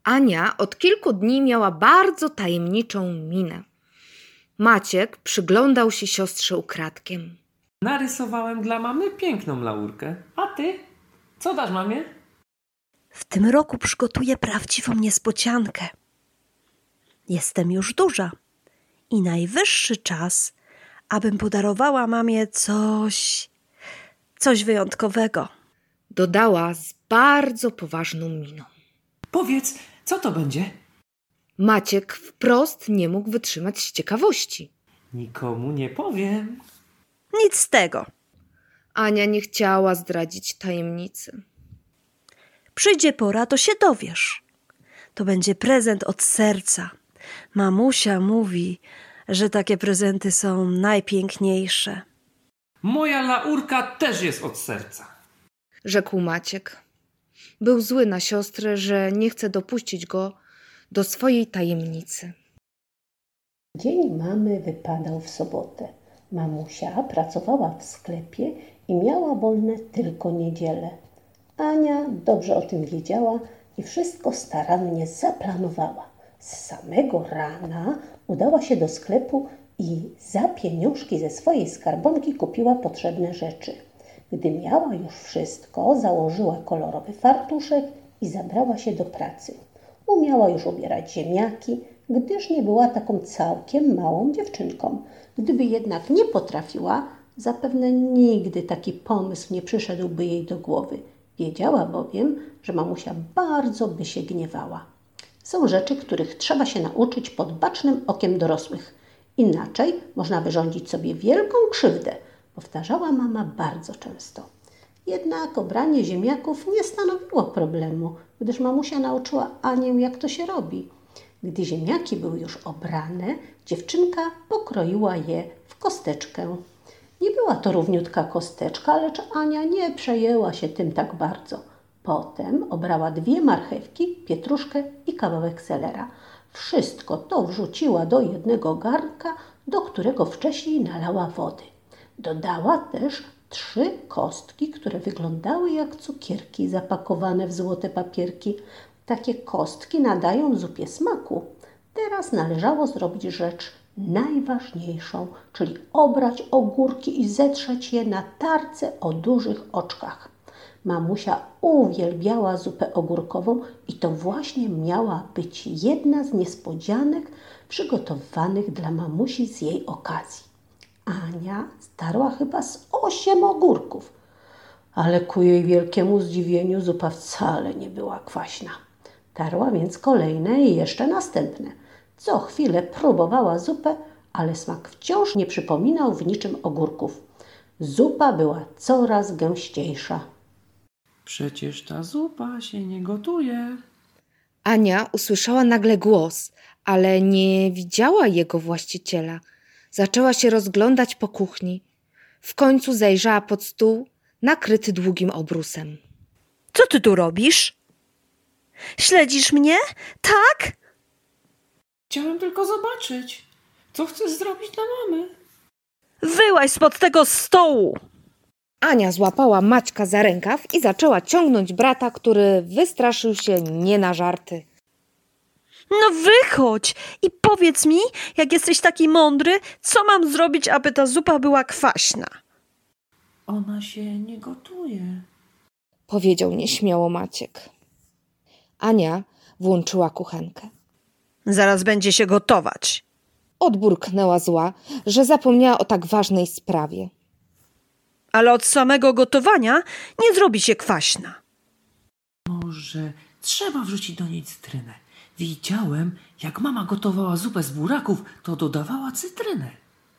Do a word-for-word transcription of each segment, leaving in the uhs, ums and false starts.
Ania od kilku dni miała bardzo tajemniczą minę. Maciek przyglądał się siostrze ukradkiem. Narysowałem dla mamy piękną laurkę. A ty? Co dasz mamie? W tym roku przygotuję prawdziwą niespodziankę. Jestem już duża i najwyższy czas, abym podarowała mamie coś, coś wyjątkowego. Dodała z bardzo poważną miną. Powiedz, co to będzie? Maciek wprost nie mógł wytrzymać z ciekawości. Nikomu nie powiem. Nic z tego. Ania nie chciała zdradzić tajemnicy. Przyjdzie pora, to się dowiesz. To będzie prezent od serca. Mamusia mówi, że takie prezenty są najpiękniejsze. Moja laurka też jest od serca. Rzekł Maciek. Był zły na siostrę, że nie chce dopuścić go do swojej tajemnicy. Dzień mamy wypadał w sobotę. Mamusia pracowała w sklepie i miała wolne tylko niedzielę. Ania dobrze o tym wiedziała i wszystko starannie zaplanowała. Z samego rana udała się do sklepu i za pieniążki ze swojej skarbonki kupiła potrzebne rzeczy. Gdy miała już wszystko, założyła kolorowy fartuszek i zabrała się do pracy. Umiała już ubierać ziemniaki, gdyż nie była taką całkiem małą dziewczynką. Gdyby jednak nie potrafiła, zapewne nigdy taki pomysł nie przyszedłby jej do głowy. Wiedziała bowiem, że mamusia bardzo by się gniewała. Są rzeczy, których trzeba się nauczyć pod bacznym okiem dorosłych. Inaczej można wyrządzić sobie wielką krzywdę, powtarzała mama bardzo często. Jednak obranie ziemniaków nie stanowiło problemu, gdyż mamusia nauczyła Anię, jak to się robi. Gdy ziemniaki były już obrane, dziewczynka pokroiła je w kosteczkę. Nie była to równiutka kosteczka, lecz Ania nie przejęła się tym tak bardzo. Potem obrała dwie marchewki, pietruszkę i kawałek selera. Wszystko to wrzuciła do jednego garnka, do którego wcześniej nalała wody. Dodała też trzy kostki, które wyglądały jak cukierki zapakowane w złote papierki. Takie kostki nadają zupie smaku. Teraz należało zrobić rzecz najważniejszą, czyli obrać ogórki i zetrzeć je na tarce o dużych oczkach. Mamusia uwielbiała zupę ogórkową i to właśnie miała być jedna z niespodzianek przygotowanych dla mamusi z jej okazji. Ania starła chyba z osiem ogórków, ale ku jej wielkiemu zdziwieniu zupa wcale nie była kwaśna. Tarła więc kolejne i jeszcze następne. Co chwilę próbowała zupę, ale smak wciąż nie przypominał w niczym ogórków. Zupa była coraz gęściejsza. Przecież ta zupa się nie gotuje. Ania usłyszała nagle głos, ale nie widziała jego właściciela. Zaczęła się rozglądać po kuchni. W końcu zajrzała pod stół, nakryty długim obrusem. Co ty tu robisz? Śledzisz mnie? Tak? Chciałem tylko zobaczyć, co chcesz zrobić dla mamy. Wyłaź spod tego stołu! Ania złapała Maćka za rękaw i zaczęła ciągnąć brata, który wystraszył się nie na żarty. No wychodź i powiedz mi, jak jesteś taki mądry, co mam zrobić, aby ta zupa była kwaśna? Ona się nie gotuje, powiedział nieśmiało Maciek. Ania włączyła kuchenkę. Zaraz będzie się gotować. Odburknęła zła, że zapomniała o tak ważnej sprawie. Ale od samego gotowania nie zrobi się kwaśna. Może trzeba wrzucić do niej cytrynę. Widziałem, jak mama gotowała zupę z buraków, to dodawała cytrynę.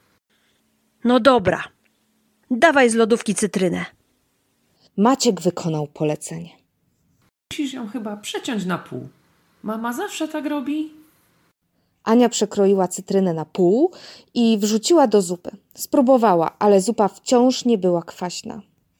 No dobra, dawaj z lodówki cytrynę. Maciek wykonał polecenie. Musisz ją chyba przeciąć na pół. Mama zawsze tak robi. Ania przekroiła cytrynę na pół i wrzuciła do zupy. Spróbowała, ale zupa wciąż nie była kwaśna.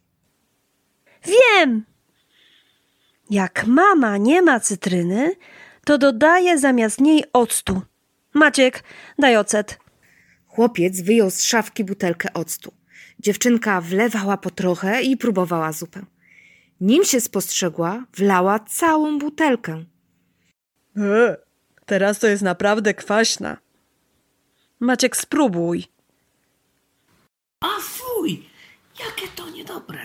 Wiem! Jak mama nie ma cytryny, to dodaje zamiast niej octu. Maciek, daj ocet. Chłopiec wyjął z szafki butelkę octu. Dziewczynka wlewała po trochę i próbowała zupę. Nim się spostrzegła, wlała całą butelkę. E, teraz to jest naprawdę kwaśna. Maciek, spróbuj. A fuj, jakie to niedobre.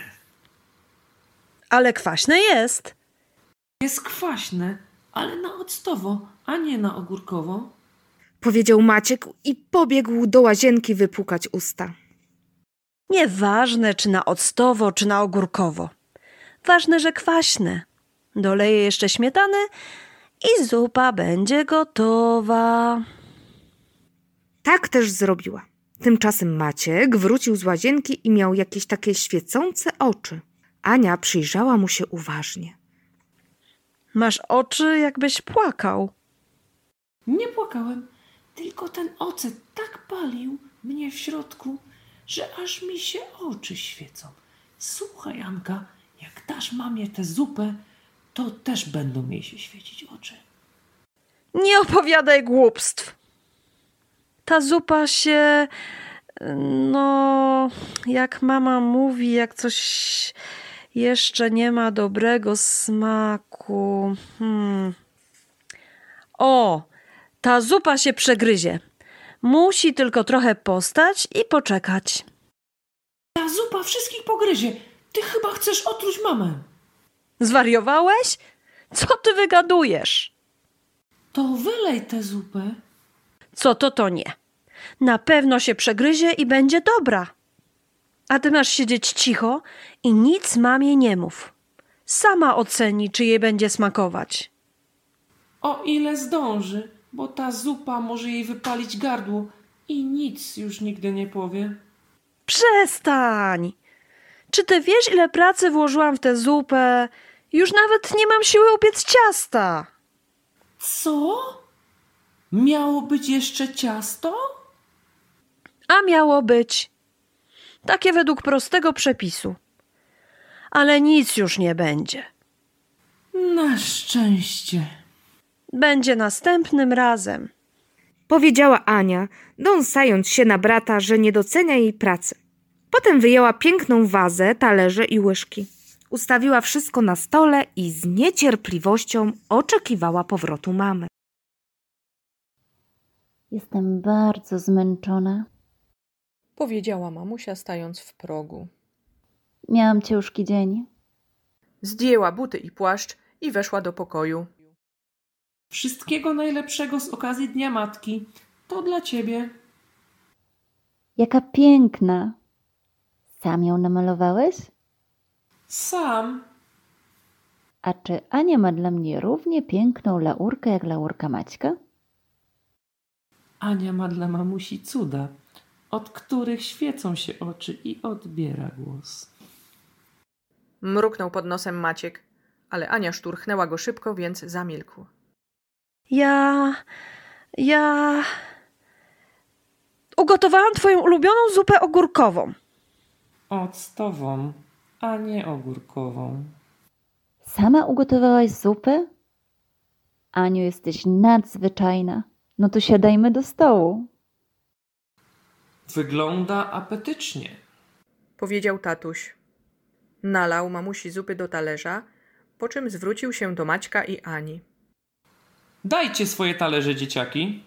Ale kwaśne jest. Jest kwaśne, ale na octowo, a nie na ogórkowo. Powiedział Maciek i pobiegł do łazienki wypłukać usta. Nieważne, czy na octowo, czy na ogórkowo. Ważne, że kwaśne. Doleję jeszcze śmietany i zupa będzie gotowa. Tak też zrobiła. Tymczasem Maciek wrócił z łazienki i miał jakieś takie świecące oczy. Ania przyjrzała mu się uważnie. Masz oczy, jakbyś płakał. Nie płakałem, tylko ten ocet tak palił mnie w środku, że aż mi się oczy świecą. Słuchaj, Anka, jak dasz mamie tę zupę, to też będą jej się świecić oczy. Nie opowiadaj głupstw. Ta zupa się, no, jak mama mówi, jak coś jeszcze nie ma dobrego smaku. Hmm. O, ta zupa się przegryzie. Musi tylko trochę postać i poczekać. Ta zupa wszystkich pogryzie. Ty chyba chcesz otruć mamę. Zwariowałeś? Co ty wygadujesz? To wylej tę zupę. Co to, to nie. Na pewno się przegryzie i będzie dobra. A ty masz siedzieć cicho i nic mamie nie mów. Sama oceni, czy jej będzie smakować. O ile zdąży, bo ta zupa może jej wypalić gardło i nic już nigdy nie powie. Przestań! Czy ty wiesz, ile pracy włożyłam w tę zupę? Już nawet nie mam siły upiec ciasta. Co? Miało być jeszcze ciasto? A miało być. Takie według prostego przepisu. Ale nic już nie będzie. Na szczęście. Będzie następnym razem. Powiedziała Ania, dąsając się na brata, że nie docenia jej pracy. Potem wyjęła piękną wazę, talerze i łyżki. Ustawiła wszystko na stole i z niecierpliwością oczekiwała powrotu mamy. Jestem bardzo zmęczona. Powiedziała mamusia, stając w progu. Miałam ciężki dzień. Zdjęła buty i płaszcz i weszła do pokoju. Wszystkiego najlepszego z okazji Dnia Matki. To dla ciebie. Jaka piękna. Sam ją namalowałeś? Sam. A czy Ania ma dla mnie równie piękną laurkę jak laurka Maćka? Ania ma dla mamusi cuda, od których świecą się oczy i odbiera głos. Mruknął pod nosem Maciek, ale Ania szturchnęła go szybko, więc zamilkł. Ja... ja... Ugotowałam twoją ulubioną zupę ogórkową. Octową, a nie ogórkową. Sama ugotowałaś zupę? Aniu, jesteś nadzwyczajna. No to siadajmy do stołu. Wygląda apetycznie. Powiedział tatuś. Nalał mamusi zupy do talerza, po czym zwrócił się do Maćka i Ani. Dajcie swoje talerze, dzieciaki.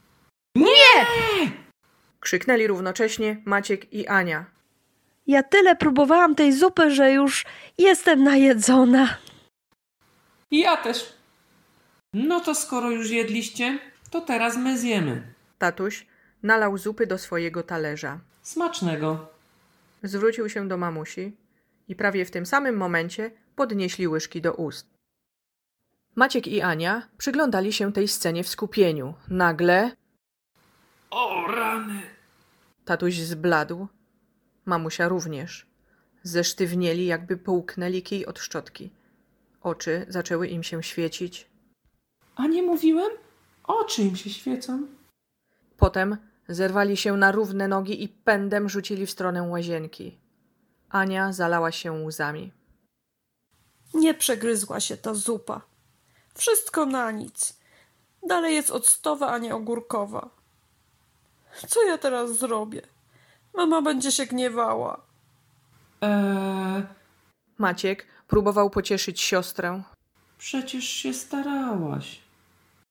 Krzyknęli równocześnie Maciek i Ania. Ja tyle próbowałam tej zupy, że już jestem najedzona. Ja też. No to skoro już jedliście, to teraz my zjemy. Tatuś nalał zupy do swojego talerza. Smacznego. Zwrócił się do mamusi i prawie w tym samym momencie podnieśli łyżki do ust. Maciek i Ania przyglądali się tej scenie w skupieniu. Nagle O rany. tatuś zbladł, mamusia również. Zesztywnieli, jakby połknęli kij od szczotki. Oczy zaczęły im się świecić. A nie mówiłem? Oczy im się świecą. Potem zerwali się na równe nogi i pędem rzucili w stronę łazienki. Ania zalała się łzami. Nie przegryzła się ta zupa. Wszystko na nic. Dalej jest octowa, a nie ogórkowa. Co ja teraz zrobię? Mama będzie się gniewała. Eee, Maciek próbował pocieszyć siostrę. przecież się starałaś.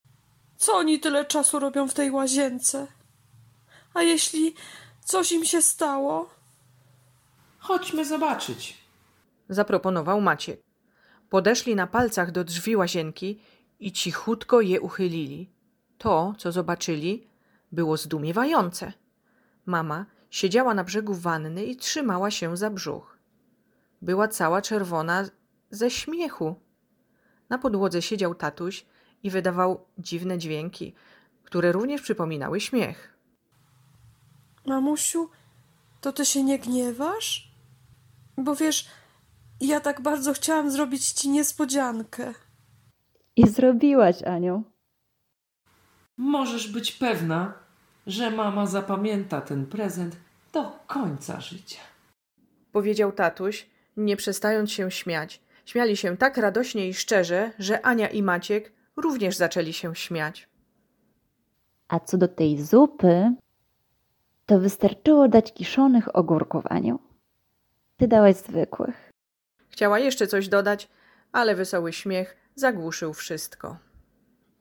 Co oni tyle czasu robią w tej łazience? A jeśli coś im się stało? Chodźmy zobaczyć. Zaproponował Maciek. Podeszli na palcach do drzwi łazienki i cichutko je uchylili. To, co zobaczyli, było zdumiewające. Mama siedziała na brzegu wanny i trzymała się za brzuch. Była cała czerwona ze śmiechu. Na podłodze siedział tatuś i wydawał dziwne dźwięki, które również przypominały śmiech. Mamusiu, to ty się nie gniewasz? Bo wiesz, ja tak bardzo chciałam zrobić ci niespodziankę. I zrobiłaś, Aniu. Możesz być pewna, że mama zapamięta ten prezent do końca życia. Powiedział tatuś, nie przestając się śmiać. Śmiali się tak radośnie i szczerze, że Ania i Maciek również zaczęli się śmiać. A co do tej zupy, to wystarczyło dać kiszonych ogórków, Aniu. Ty dałaś zwykłych. Chciała jeszcze coś dodać, ale wesoły śmiech zagłuszył wszystko.